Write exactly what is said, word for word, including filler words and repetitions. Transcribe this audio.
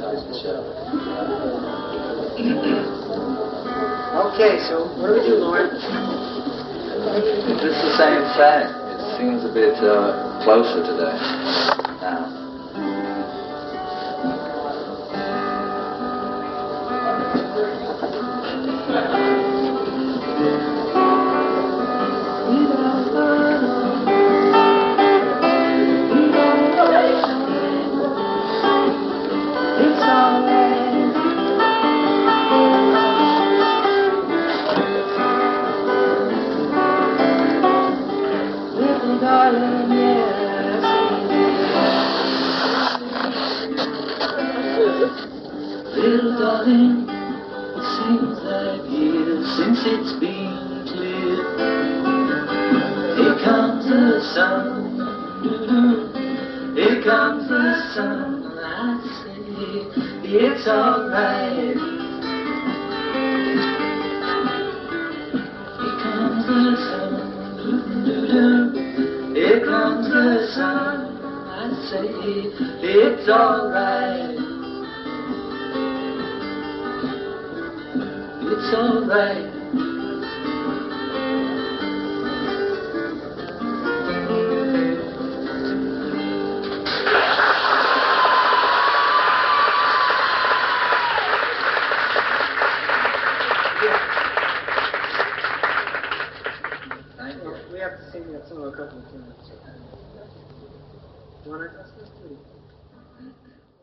start the show. Okay, so what do we do, Lauren? Just the same thing. It seems a bit uh, closer today. Now. Little darling, it seems like years since it's been clear. Here comes the sun, doo-doo. Here comes the sun, I say it's alright. Here comes the sun, doo-doo. Here comes the sun, I say it's alright. It's alright. We have to sing that song a couple of times. Do you want to ask us to?